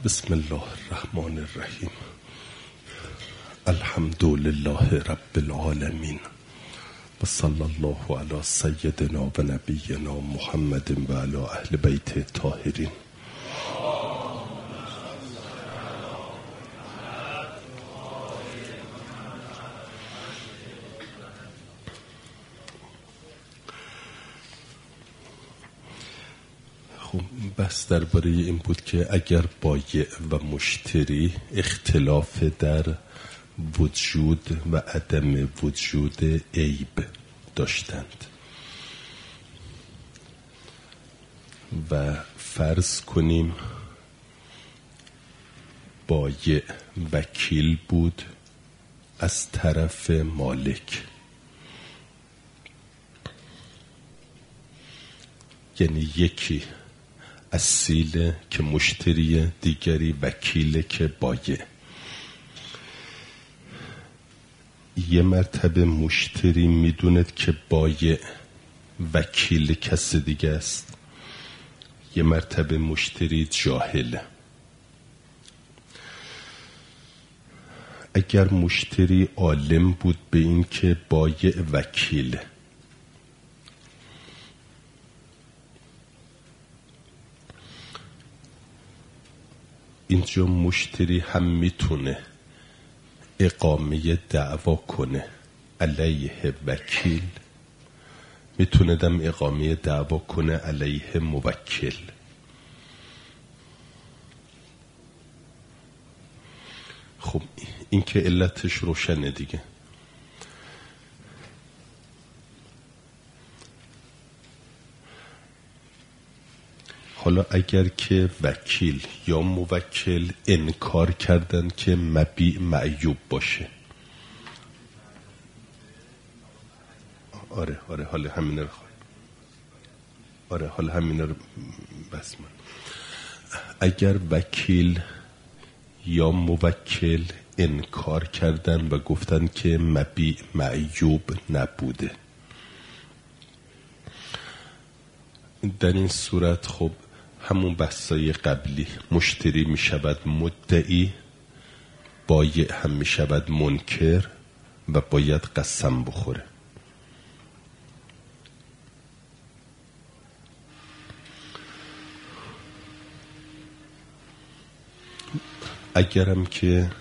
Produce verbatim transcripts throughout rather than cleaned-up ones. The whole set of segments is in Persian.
بسم الله الرحمن الرحیم. الحمد لله رب العالمین و صلی الله علی سیدنا و نبینا محمد و علی اهل بیت الطاهرین. بحث درباره این بود که اگر بایع و مشتری اختلاف در وجود و عدم وجود عیب داشتند و فرض کنیم بایع وکیل بود از طرف مالک، یعنی یکی اصیله که مشتری، دیگری وکیله که بایع. یه مرتبه مشتری میدوند که بایع وکیل کس دیگه است، یه مرتبه مشتری جاهله. اگر مشتری عالم بود به این که بایع وکیله، اینجا مشتری هم میتونه اقامه دعوا کنه علیه وکیل، میتونه دم اقامه دعوا کنه علیه موکل. خب این که علتش روشنه دیگه. حالا اگر که وکیل یا موکل انکار کردن که مبیع معیوب باشه، آره آره حالا همین رو خواهی. آره حالا همین رو بس من. اگر وکیل یا موکل انکار کردن و گفتن که مبیع معیوب نبوده، در این صورت خب همون بحثای قبلی، مشتری می شود مدعی، بایع هم می شود منکر و باید قسم بخوره. اگرم که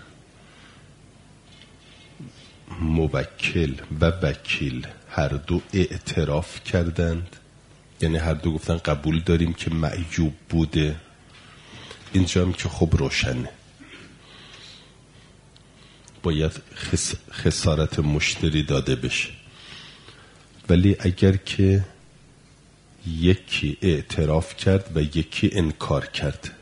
موکل و وکیل هر دو اعتراف کردند، یعنی هر دو گفتن قبول داریم که معیوب بوده، اینجا هم که خب روشنه، باید خس... خسارت مشتری داده بشه. ولی اگر که یکی اعتراف کرد و یکی انکار کرد،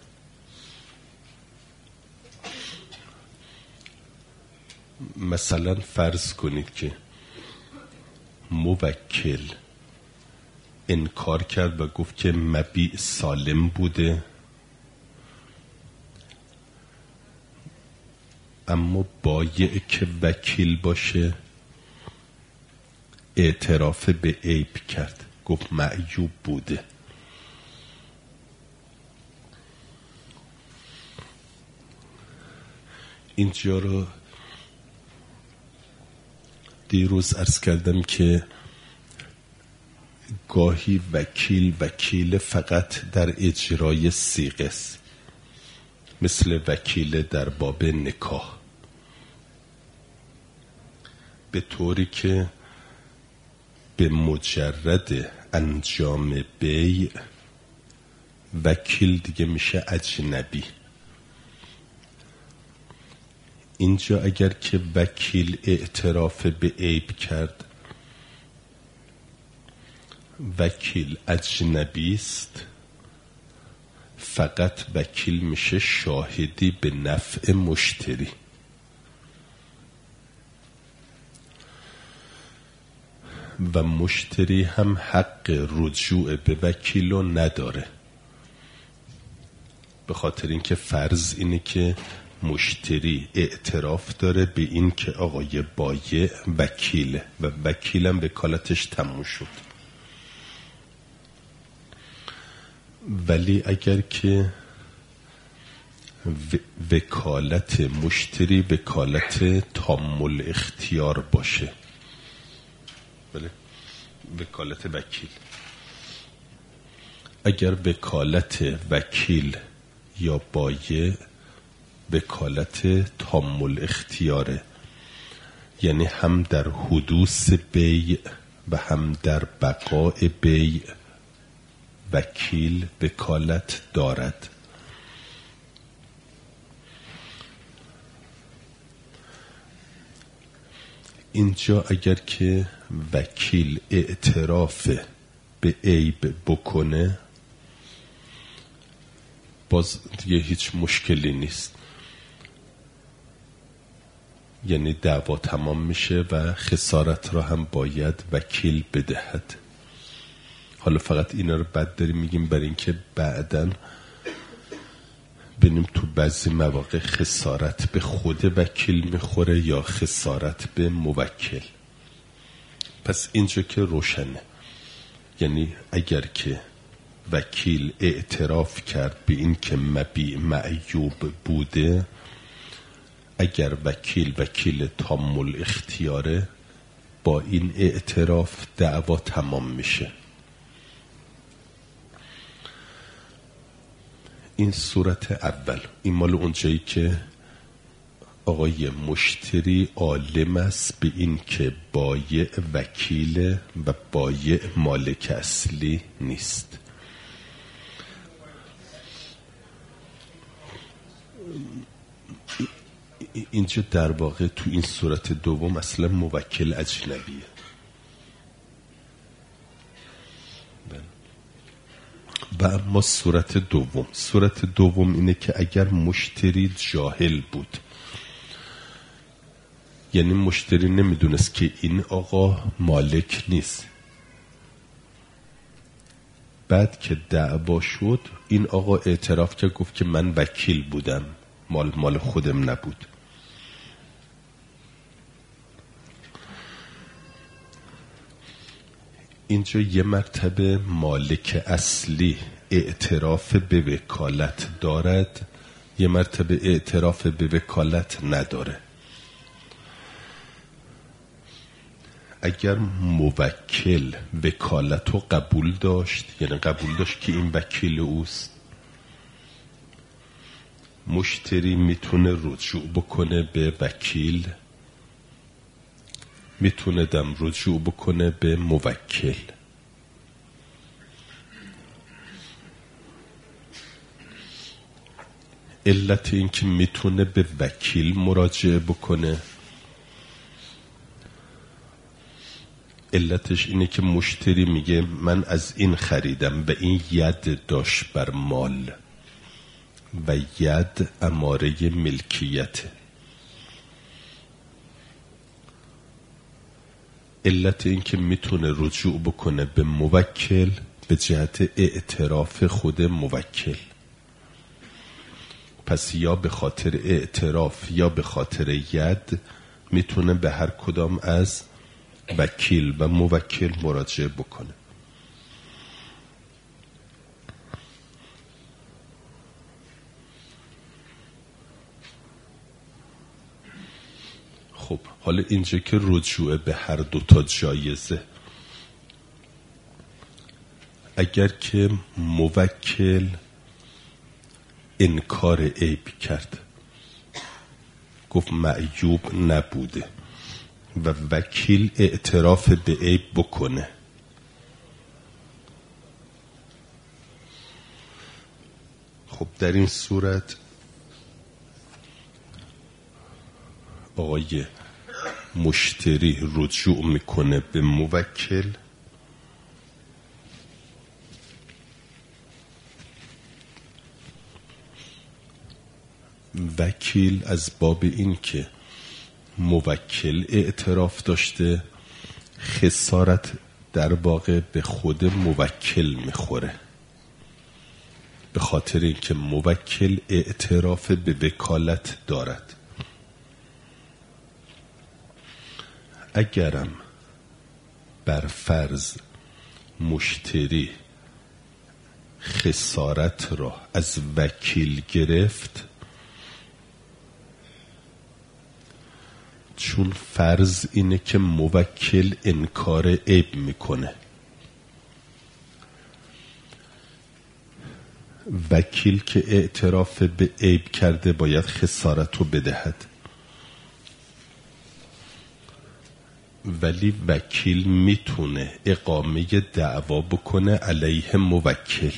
مثلا فرض کنید که موکل انکار کرد و گفت که مبیع سالم بوده، اما بایع که وکیل باشه اعتراف به عیب کرد، گفت معیوب بوده. اینجا رو دیروز عرض کردم که گاهی وکیل وکیل فقط در اجرای صیغه است، مثل وکیل در باب نکاح، به طوری که به مجرد انجام بیع وکیل دیگه میشه اجنبی. اینجا اگر که وکیل اعتراف به عیب کرد، وکیل اجنبی است، فقط وکیل میشه شاهدی به نفع مشتری. و مشتری هم حق رجوع به وکیل رو نداره، به خاطر اینکه فرض اینه که مشتری اعتراف داره به این که آقای بایع وکیله و وکیلم وکالتش تموم شد. ولی اگر که وکالت مشتری وکالت تام الاختیار باشه. بله، وکالت وکیل. اگر وکالت وکیل یا بایع وکالت تام الاختیاره، یعنی هم در حدوث بیع و هم در بقاء بیع وکیل وکالت دارد. اینجا اگر که وکیل اعتراف به عیب بکنه باز دیگه هیچ مشکلی نیست، یعنی دعوا تمام میشه و خسارت را هم باید وکیل بدهد. حالا فقط اینا رو بد داریم میگیم برای اینکه بعدن ببینیم تو بعضی مواقع خسارت به خود وکیل میخوره یا خسارت به موکل. پس اینجا که روشنه، یعنی اگر که وکیل اعتراف کرد به این که مبیع معیوب بوده، اگر وکیل وکیل تام الاختیاره با این اعتراف دعوا تمام میشه. این صورت اول، این مال اونجایی که آقای مشتری عالم است به این که بایع وکیل و بایع مالک اصلی نیست. اینجا در واقع تو این صورت دوم اصلا موکل اجنبیه. و اما صورت دوم، صورت دوم اینه که اگر مشتری جاهل بود، یعنی مشتری نمیدونست که این آقا مالک نیست، بعد که دعوا شد این آقا اعتراف کرد گفت که من وکیل بودم، مال مال خودم نبود. اینجا یه مرتبه مالک اصلی اعتراف به وکالت دارد، یه مرتبه اعتراف به وکالت نداره. اگر موکل وکالت رو قبول داشت، یعنی قبول داشت که این وکیل اوست، مشتری میتونه رجوع بکنه به وکیل، میتونه دم رجوع بکنه به موکل. علت این که میتونه به وکیل مراجعه بکنه، علتش اینه که مشتری میگه من از این خریدم و این ید داشت بر مال و ید اماره ملکیته. علت این که میتونه رجوع بکنه به موکل به جهت اعتراف خود موکل. پس یا به خاطر اعتراف یا به خاطر ید میتونه به هر کدام از وکیل و موکل مراجعه بکنه. خب حالا اینجا که رجوع به هر دوتا جایزه، اگر که موکل انکار عیب کرد، گفت معیوب نبوده و وکیل اعتراف به عیب بکنه، خب در این صورت آقای مشتری رجوع میکنه به موکل، وکیل از باب این که موکل اعتراف داشته خسارت در واقع به خود موکل میخوره، به خاطر اینکه موکل اعتراف به وکالت دارد. اگرم بر فرض مشتری خسارت را از وکیل گرفت، چون فرض اینه که موکل انکار عیب میکنه. وکیل که اعتراف به عیب کرده باید خسارت رو بدهد، ولی وکیل میتونه اقامه دعوا بکنه علیه موکل.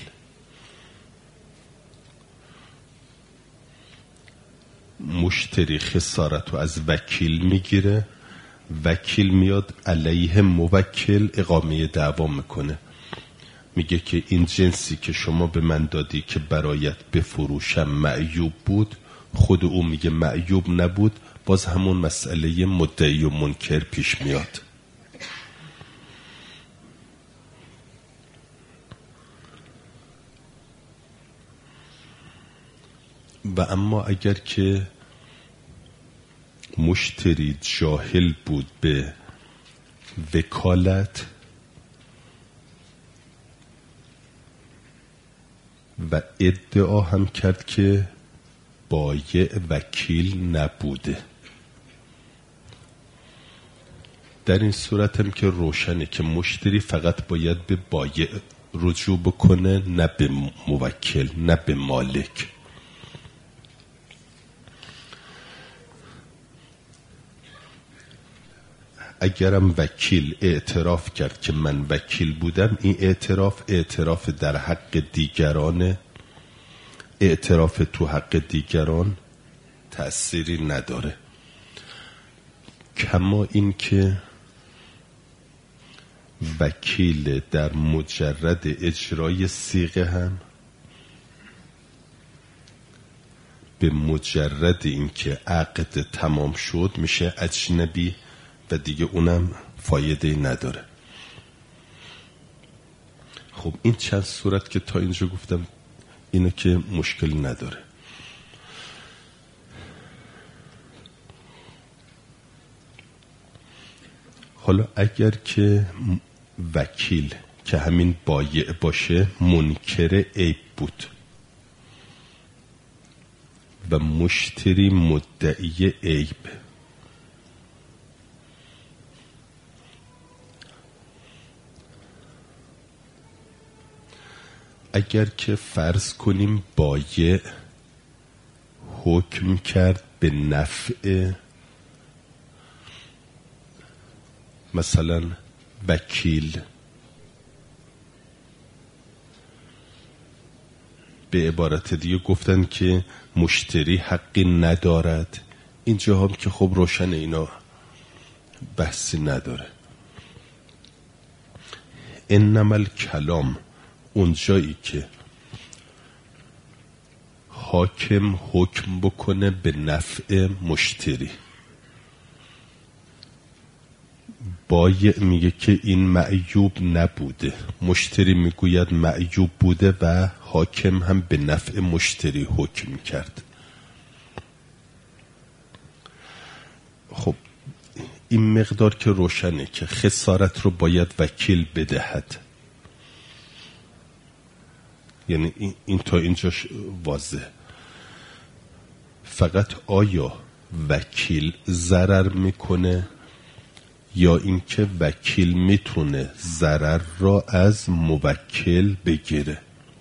مشتری خسارت رو از وکیل میگیره، وکیل میاد علیه موکل اقامه دعوا میکنه، میگه که این جنسی که شما به من دادی که برایت بفروشم معیوب بود، خود او میگه معیوب نبود، باز همون مسئله مدعی و منکر پیش میاد. و اما اگر که مشتری جاهل بود به وکالت و ادعا هم کرد که بایع وکیل نبوده، در این صورت هم که روشنه که مشتری فقط باید به بایع رجوع بکنه، نه به موکل، نه به مالک. اگرم وکیل اعتراف کرد که من وکیل بودم، این اعتراف اعتراف در حق دیگران، اعتراف تو حق دیگران تأثیری نداره. کما این که وکیل در مجرد اجرای صیغه هم به مجرد اینکه عقد تمام شد میشه اجنبی و دیگه اونم فایده نداره. خب این چند صورت که تا اینجا گفتم اینو که مشکل نداره. حالا اگر که وکیل که همین بایع باشه منکر عیب بود و مشتری مدعی عیب، اگر که فرض کنیم بایع حکم کرد به نفع مثلا وکیل، به عبارت دیگه گفتن که مشتری حقی ندارد، اینجا هم که خب روشن اینا بحثی نداره. انما الکلام اونجایی که حاکم حکم بکنه به نفع مشتری، بایع میگه که این معیوب نبوده، مشتری میگوید معیوب بوده و حاکم هم به نفع مشتری حکم کرد. خب این مقدار که روشنه که خسارت رو باید وکیل بدهد، یعنی این, این تا اینجاش واضح. فقط آیا وکیل ضرر میکنه یا اینکه وکیل میتونه ضرر را از موکل بگیره؟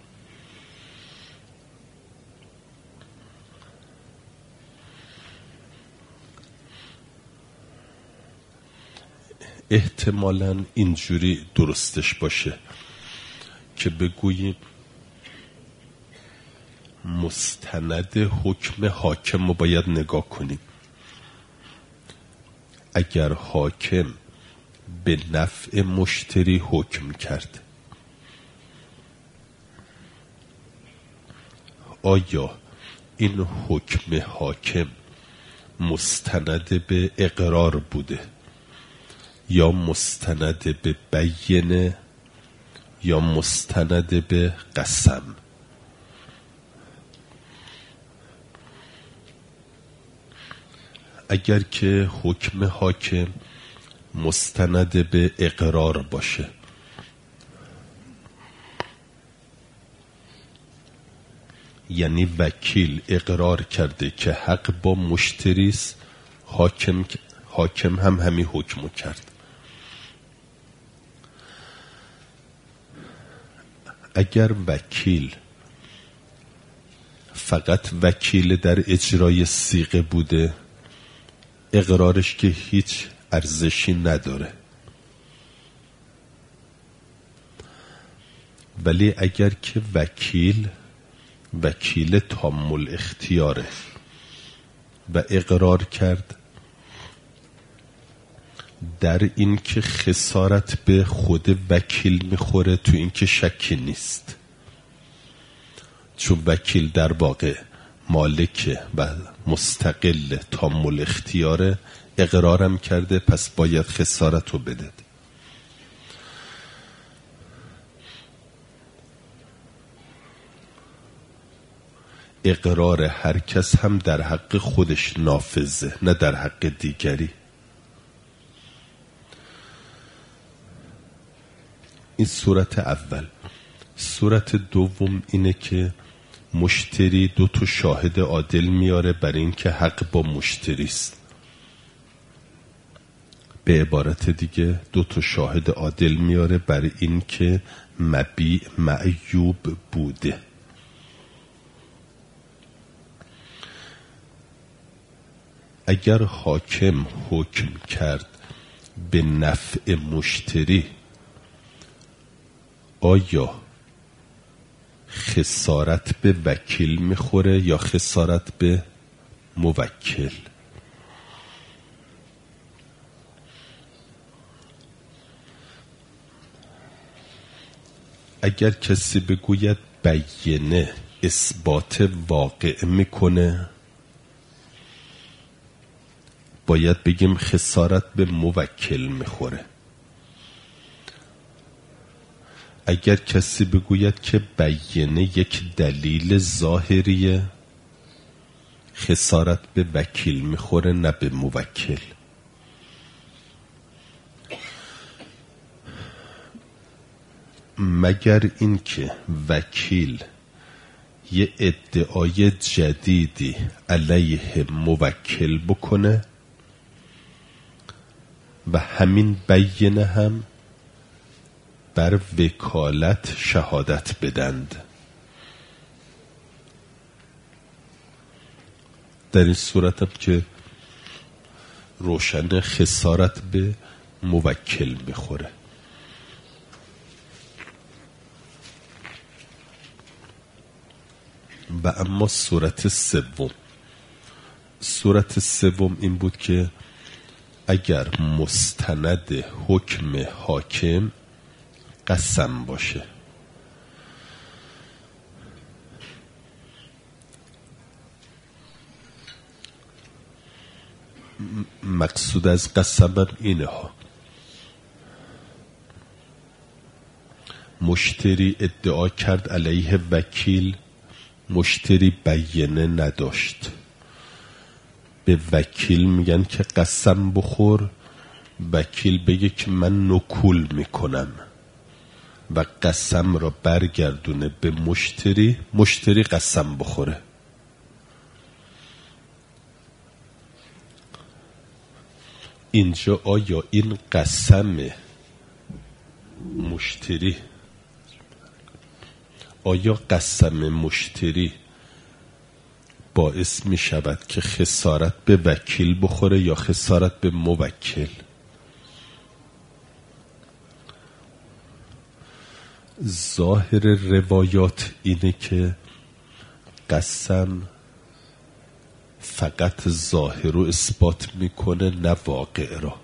احتمالاً اینجوری درستش باشه که بگوییم مستند حکم حاکم رو باید نگاه کنیم. اگر حاکم به نفع مشتری حکم کرد، آیا این حکم حاکم مستند به اقرار بوده یا مستند به بیینه یا مستند به قسم؟ اگر که حکم حاکم مستند به اقرار باشه، یعنی وکیل اقرار کرده که حق با مشتری است، حاکم حاکم هم همین حکمو کرد. اگر وکیل فقط وکیل در اجرای صیغه بوده، اقرارش که هیچ ارزشی نداره. ولی اگر که وکیل وکیل تام الاختیاره و اقرار کرد در این که خسارت به خود وکیل میخوره، تو این که شکی نیست، چون وکیل در واقع مالک و مستقل تام الاختیاره، اقرارم کرده، پس باید خسارت رو بده. اقرار هر کس هم در حق خودش نافذه، نه در حق دیگری. این صورت اول. صورت دوم اینه که مشتری دو تا شاهد عادل میاره برای اینکه حق با مشتری است. به عبارت دیگه دو تا شاهد عادل میاره برای اینکه مبیع معیوب بوده. اگر حاکم حکم کرد به نفع مشتری، آیا خسارت به وکیل میخوره یا خسارت به موکل؟ اگر کسی بگوید بیینه اثبات واقع میکنه، باید بگیم خسارت به موکل میخوره. اگر کسی بگوید که بیینه یک دلیل ظاهریه، خسارت به وکیل میخوره نه به موکل. مگر اینکه وکیل یه ادعای جدیدی علیه موکل بکنه و همین بیینه هم بر وکالت شهادت بدند. در این صورت هم که روشن خسارت به موکل میخوره. و اما صورت سوم، صورت سوم این بود که اگر مستند حکم حاکم قسم باشه، مقصود از قسمم اینه ها: مشتری ادعا کرد علیه وکیل، مشتری بیینه نداشت، به وکیل میگن که قسم بخور، وکیل بگه که من نکول میکنم و قسم را برگردونه به مشتری، مشتری قسم بخوره. اینجا آیا این قسم مشتری آیا قسم مشتری باعث می شود که خسارت به وکیل بخوره یا خسارت به موکل؟ ظاهر روایات اینه که قسم فقط ظاهر رو اثبات میکنه، نه واقع را.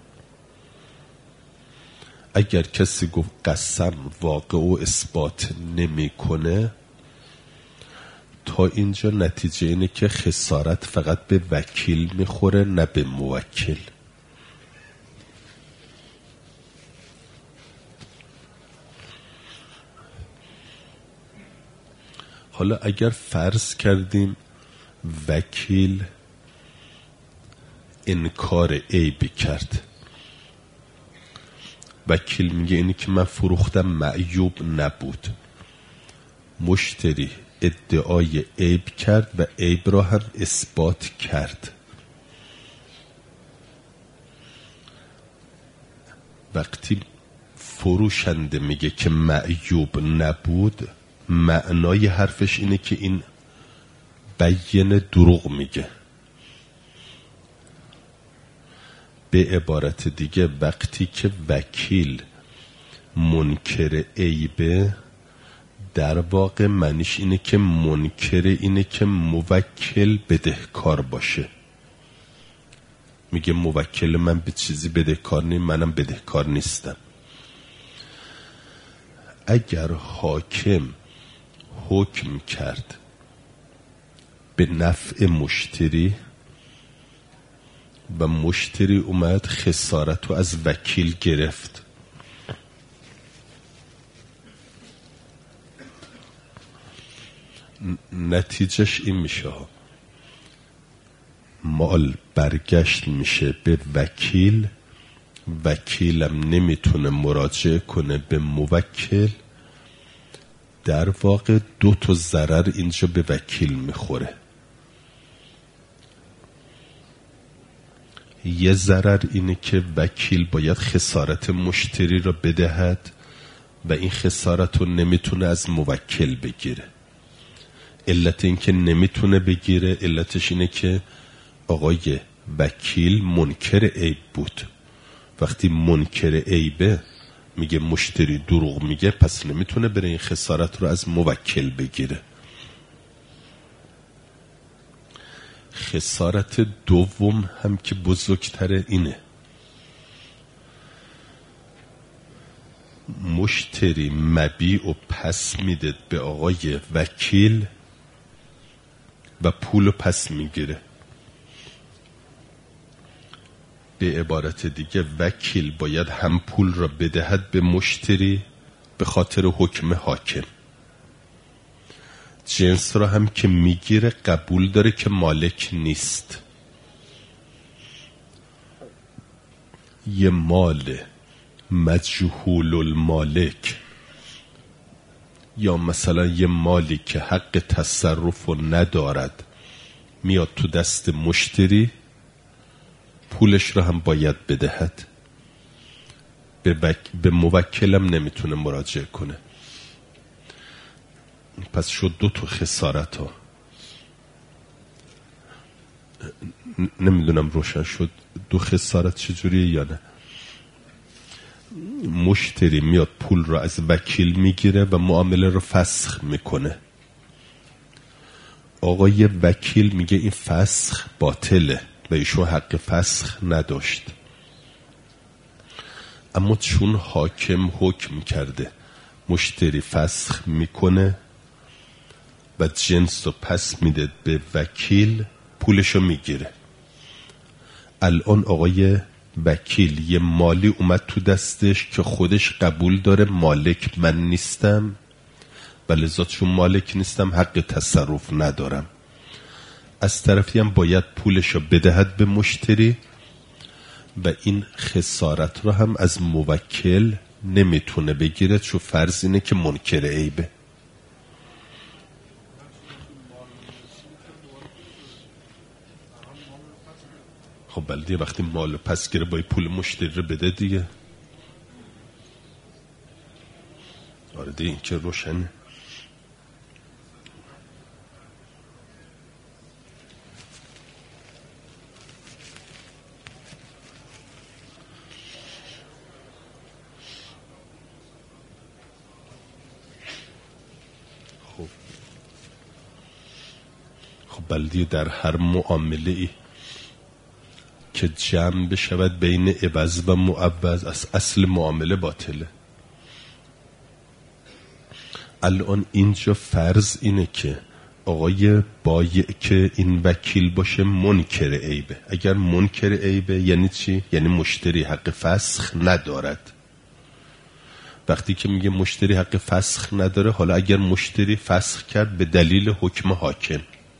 اگر کسی گفت قسم واقع و اثبات نمیکنه، تا اینجا نتیجه اینه که خسارت فقط به وکیل میخوره نه به موکل. حالا اگر فرض کردیم وکیل انکار عیبی کرد، وکیل میگه اینی که من فروختم معیوب نبود، مشتری ادعای عیب کرد و عیب را هم اثبات کرد، وقتی فروشنده میگه که معیوب نبود، معنای حرفش اینه که این بیان دروغ میگه. به عبارت دیگه وقتی که وکیل منکر عیبه، در واقع معنیش اینه که منکر اینه که موکل بدهکار باشه. میگه موکل من به چیزی بدهکار نیم، منم بدهکار نیستم. اگر حاکم حکم کرد به نفع مشتری و مشتری اومد خسارت رو از وکیل گرفت، نتیجهش این میشه مال برگشت میشه به وکیل، وکیلم نمیتونه مراجعه کنه به موکل، در واقع دو تا ضرر اینجا به وکیل میخوره. یه ضرر اینه که وکیل باید خسارت مشتری را بدهد و این خسارت رو نمیتونه از موکل بگیره. علت این که نمیتونه بگیره، علتش اینه که آقای وکیل منکر عیب بود. وقتی منکر عیبه، میگه مشتری دروغ میگه، پس نمیتونه بره این خسارت رو از موکل بگیره. خسارت دوم هم که بزرگتره اینه، مشتری مبیع و پس میده به آقای وکیل و پول پس میگیره. به عبارت دیگه وکیل باید هم پول را بدهد به مشتری به خاطر حکم حاکم، جنس را هم که میگیره قبول داره که مالک نیست. یه مال مجهول المالک یا مثلا یه مالی که حق تصرف رو ندارد میاد تو دست مشتری، پولش را هم باید بدهد، به, وک... به موکلم نمیتونه مراجعه کنه. پس شد دو تا خسارت ها. نمیدونم روشن شد دو خسارت چجوریه یا نه. مشتری میاد پول را از وکیل میگیره و معامله رو فسخ میکنه. آقای وکیل میگه این فسخ باطله و ایشون حق فسخ نداشت، اما چون حاکم حکم کرده مشتری فسخ میکنه و جنس رو پس میده به وکیل، پولشو میگیره. الان آقای وکیل یه مالی اومد تو دستش که خودش قبول داره مالک من نیستم و لذا چون مالک نیستم حق تصرف ندارم. از طرفی هم باید پولشو بدهد به مشتری و این خسارت رو هم از موکل نمیتونه بگیره، چون فرض اینه که منکر عیبه. خب بلدیه وقتی مال پس گیره باید پول مشتری رو بده دیگه. آره دیگه این که روشنه. خب خب بلدیه در هر معامله ای که جمع بشود بین عوض و معوض، از اصل معامله باطله. الان اینجا فرض اینه که آقای بایع که این وکیل باشه منکر عیبه. اگر منکر عیبه یعنی چی؟ یعنی مشتری حق فسخ ندارد. وقتی که میگه مشتری حق فسخ نداره، حالا اگر مشتری فسخ کرد به دلیل حکم حاکم،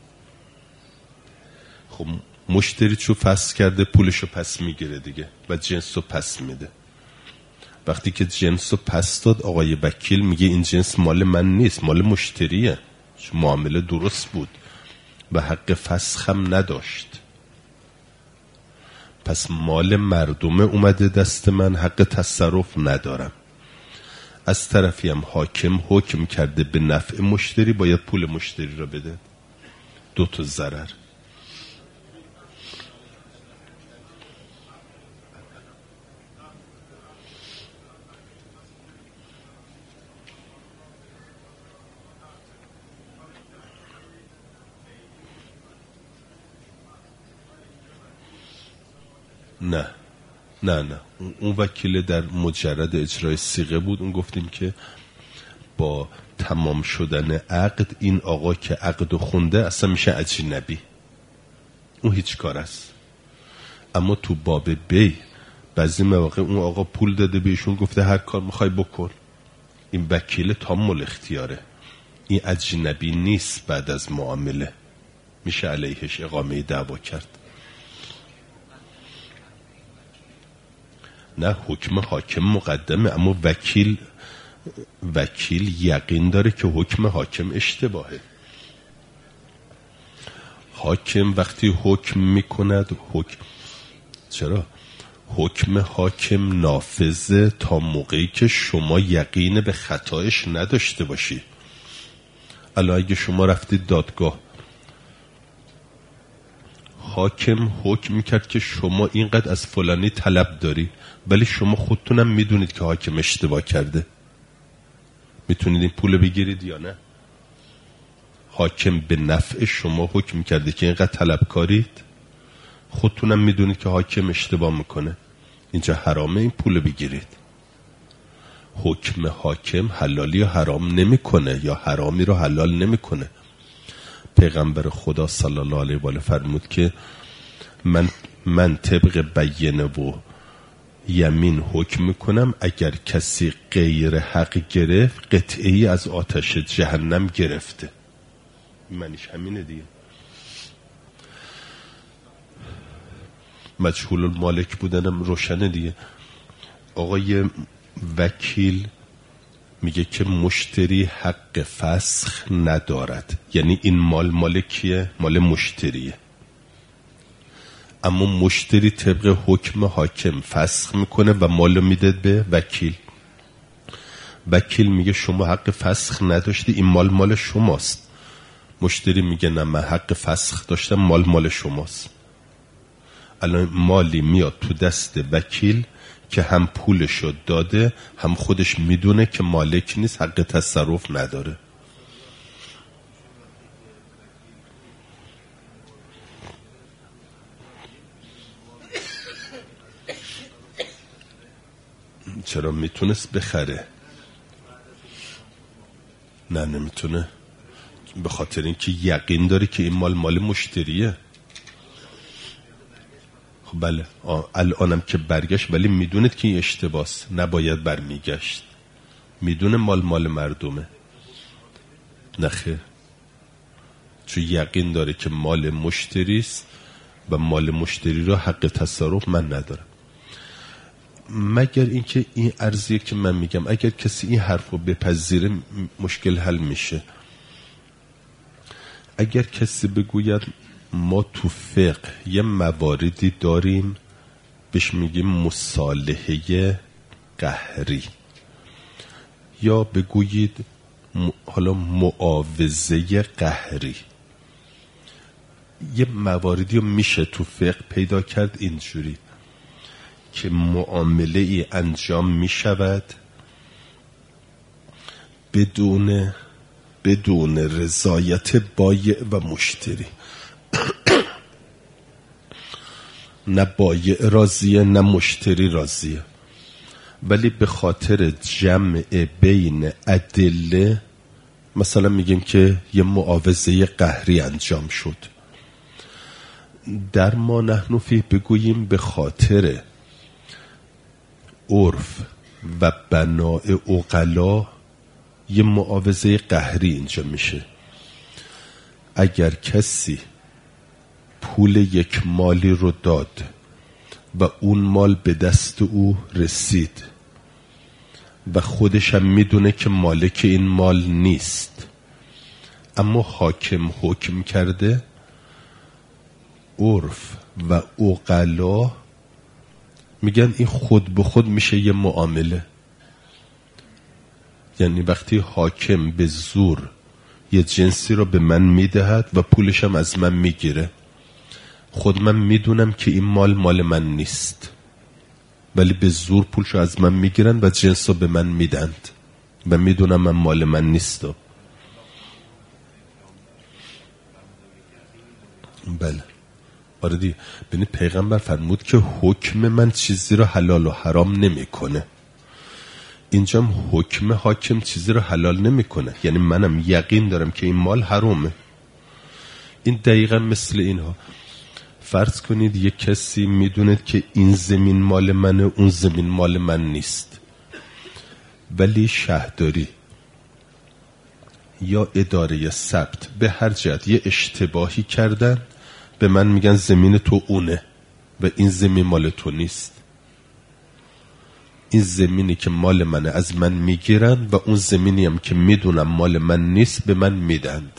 خب مشتری چو فسخ کرده پولشو پس میگیره دیگه و جنسو پس میده. وقتی که جنسو پس داد، آقای وکیل میگه این جنس مال من نیست، مال مشتریه، چون معامله درست بود و حق فسخ هم نداشت. پس مال مردمه اومده دست من، حق تصرف ندارم. از طرفی هم حاکم حکم کرده به نفع مشتری، باید پول مشتری را بده. دو تا ضرر. نه نه نه اون وکیل در مجرد اجرای صیغه بود. اون گفتیم که با تمام شدن عقد این آقا که عقد خونده اصلا میشه اجنبی، اون هیچ کار است. اما تو باب بی بعضی مواقع اون آقا پول داده بهشون، گفته هر کار میخوای بکن، این وکیل تامل اختیاره، این اجنبی نیست. بعد از معامله میشه علیهش اقامه دعوا کرد. نه حکم حاکم مقدمه، اما وکیل وکیل یقین داره که حکم حاکم اشتباهه. حاکم وقتی حکم میکند حکم چرا؟ حکم حاکم نافذه تا موقعی که شما یقین به خطایش نداشته باشی. الان اگه شما رفتید دادگاه، حاکم حکم میکرد که شما اینقدر از فلانی طلب داری، ولی شما خودتونم میدونید که حاکم اشتباه کرده، میتونید این پول بگیرید یا نه؟ حاکم به نفع شما حکم کرده که اینقدر طلبکارید، خودتونم میدونید که حاکم اشتباه میکنه، اینجا حرامه این پول بگیرید. حکم حاکم حلالی یا حرام نمیکنه یا حرامی رو حلال نمیکنه. پیغمبر خدا صلی الله علیه و آله فرمود که من من طبق بینه و یمین حکم میکنم، اگر کسی غیر حق گرفت قطعی از آتش جهنم گرفته. معنیش همینه دیگه. مجهول المالک بودنم روشنه دیگه. آقای وکیل میگه که مشتری حق فسخ ندارد، یعنی این مال مال کیه؟ مال مشتریه. اما مشتری طبق حکم حاکم فسخ میکنه و مالو میده به وکیل. وکیل میگه شما حق فسخ نداشتی، این مال مال شماست. مشتری میگه نه من حق فسخ داشتم، مال مال شماست. الان مالی میاد تو دست وکیل که هم پولشو داده، هم خودش میدونه که مالک نیست، حق تصرف نداره. چرا؟ میتونست بخره. نه نمیتونه، به خاطر اینکه یقین داره که این مال مال مشتریه. خب بله الانم که برگشت، ولی میدونید که این اشتباس، نباید برمیگشت. میدونه مال مال مردمه. نخیر، چون یقین داره که مال مشتریست و مال مشتری رو حق تصرف من ندارم. مگر اینکه این ارزیه که من میگم، اگر کسی این حرف رو بپذیره مشکل حل میشه. اگر کسی بگوید ما تو فقه یه مواردی داریم بهش میگیم مصالحه قهری، یا بگویید حالا معاوضه قهری، یه مواردی رو میشه تو فقه پیدا کرد اینجوری که معامله ای انجام میشود بدون بدون رضایت بایع و مشتری. نه بایع راضیه نه مشتری راضیه، ولی به خاطر جمع بین ادله مثلا میگیم که یه معاوضه قهری انجام شد. در ما نحن فیه بگوییم به خاطر عرف و بناء عقلا یه معاوضه قهری اینجا میشه. اگر کسی پول یک مالی رو داد و اون مال به دست او رسید و خودش هم میدونه که مالک این مال نیست، اما حاکم حکم کرده، عرف و عقلا میگن این خود به خود میشه یه معامله. یعنی وقتی حاکم به زور یه جنسی رو به من میدهد و پولش هم از من میگیره، خود من میدونم که این مال مال من نیست، ولی به زور پولش رو از من میگیرن و جنس رو به من میدند و میدونم من مال من نیست. بله آره دی. ببین پیغمبر فرمود که حکم من چیزی رو حلال و حرام نمیکنه. اینجا هم حکم حاکم چیزی رو حلال نمیکنه، یعنی منم یقین دارم که این مال حرامه. این دقیقا مثل اینها. فرض کنید یک کسی میدوند که این زمین مال منه، اون زمین مال من نیست، ولی شهرداری یا اداره یا ثبت به هر جهت یه اشتباهی کردن، به من میگن زمین تو اونه و این زمین مال تو نیست. این زمینی که مال منه از من میگیرن و اون زمینی هم که میدونم مال من نیست به من میدند.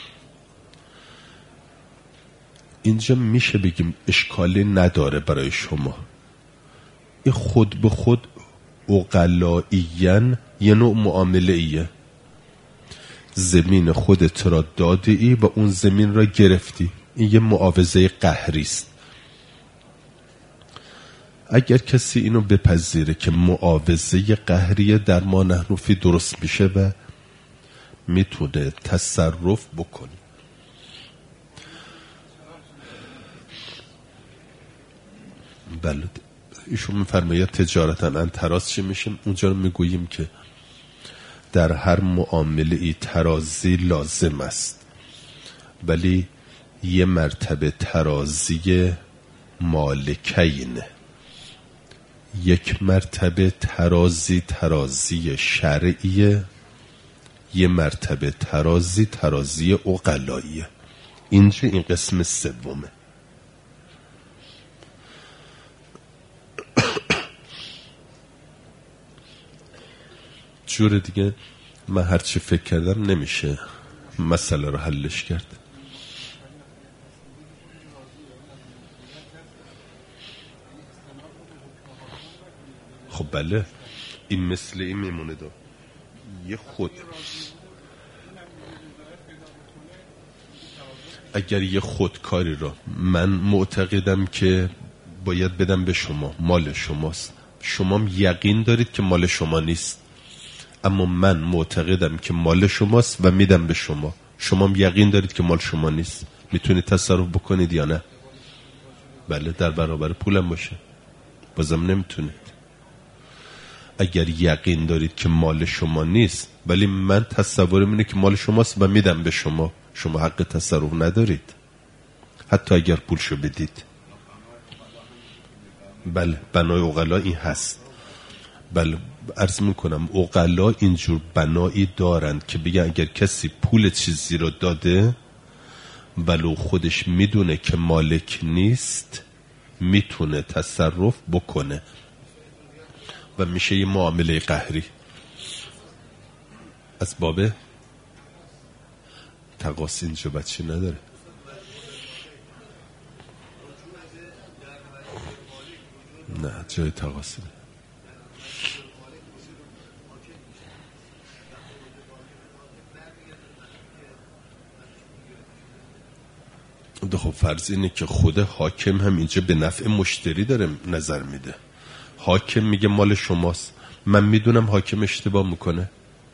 اینجا میشه بگیم اشکالی نداره برای شما. این خود به خود عقلائیاً یه نوع معامله ایه. زمین خودت را داده ای و اون زمین را گرفتی، این یه معاوضه قهری است. اگر کسی اینو بپذیره که معاوضه قهریه در ما نحن فی درست میشه و میتونه تصرف بکنه. بله ایشون میفرماید تجارتا انتراز چی میشیم؟ اونجا رو میگوییم که در هر معامله ای ترازی لازم است، ولی یه مرتبه ترازی مالکین، یک مرتبه ترازی ترازی شرعیه، یه مرتبه ترازی ترازی عقلاییه. اینجا این قسم سومه. جور دیگه من هرچی فکر کردم نمیشه مسئله رو حلش کرد. خب بله این مثل این میمونه دو یه خود اگر یه خودکاری را من معتقدم که باید بدم به شما، مال شماست، شما یقین دارید که مال شما نیست، اما من معتقدم که مال شماست و میدم به شما، شما یقین دارید که مال شما نیست، میتونید تصرف بکنید یا نه؟ بله در برابر پولم باشه بازم نمیتونید. اگر یقین دارید که مال شما نیست ولی من تصورم اینه که مال شماست و میدم به شما، شما حق تصرف ندارید حتی اگر پولشو بدید. بله بنای عقلا این هست. بله عرض میکنم عقلا اینجور بنایی دارند که بگن اگر کسی پول چیزی رو داده ولو خودش میدونه که مالک نیست میتونه تصرف بکنه و میشه یه معامله قهری. از باب تقاصی اینجا بچه نداره. نه جای تقاصی ده. خب فرض اینه که خود حاکم هم اینجا به نفع مشتری داره نظر میده. حاکم میگه مال شماست، من میدونم حاکم اشتباه میکنه،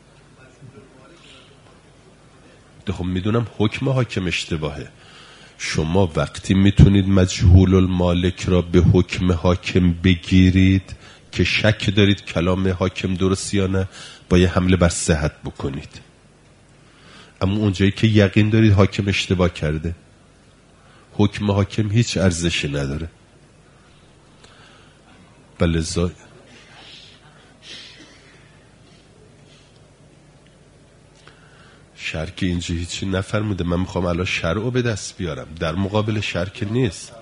ده خب میدونم حکم حاکم اشتباهه. شما وقتی میتونید مجهول المالک را به حکم حاکم بگیرید که شک دارید کلام حاکم درست یا نه، باید حمله بر صحت بکنید. اما اونجایی که یقین دارید حاکم اشتباه کرده، حکم حاکم هیچ ارزشی نداره. بله زای شرک اینجا هیچی نفرموده. من میخوام الان شرعو به دست بیارم، در مقابل شرک نیست.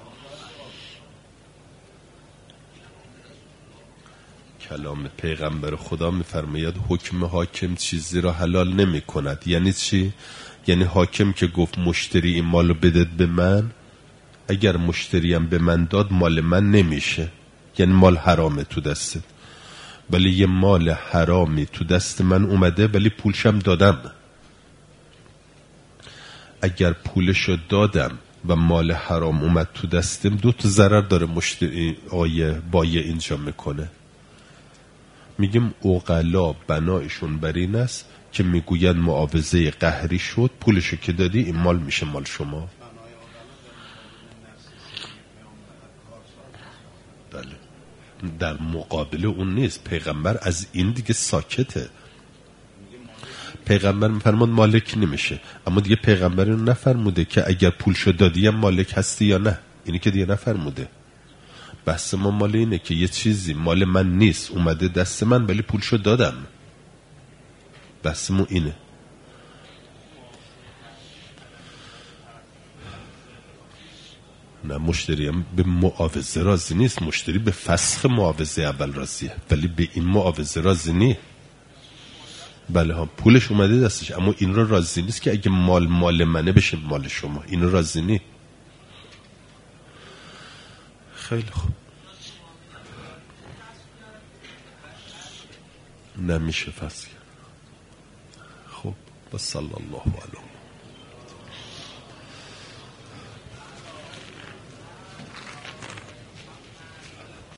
کلام پیغمبر خدا میفرماید حکم حاکم چیزی را حلال نمی کند. یعنی چی؟ یعنی حاکم که گفت مشتری این مالو بدد به من، اگر مشتریم به من داد مال من نمیشه، یعنی مال حرامه تو دسته، ولی یه مال حرامی تو دست من اومده ولی پولشم دادم. اگر پولشو دادم و مال حرام اومد تو دستم، دو تا ضرر داره مشتری آیه بایه اینجا میکنه. میگیم عقلا بنایشون بر این است که میگوید معاوضه قهری شد، پولشو که دادی این مال میشه مال شما. بله، در مقابل اون نیست. پیغمبر از این دیگه ساکته. پیغمبر میفرماد مالک نمیشه، اما دیگه پیغمبر اون نفرموده که اگر پولشو دادی هم مالک هستی یا نه. اینی که دیگه نفرموده. بحث ما مال اینه که یه چیزی مال من نیست اومده دست من ولی پولشو دادم. بحث ما اینه. نه، مشتری هم به معاوضه راضی نیست، مشتری به فسخ معاوضه اول راضیه ولی به این معاوضه راضی نیست. بله ها، پولش اومده دستش اما این رو راضی نیست که اگه مال مال منه بشه مال شما. این رو راضی نیست. خیلی خوب، نمیشه فسخ. خب، با صلی الله علیه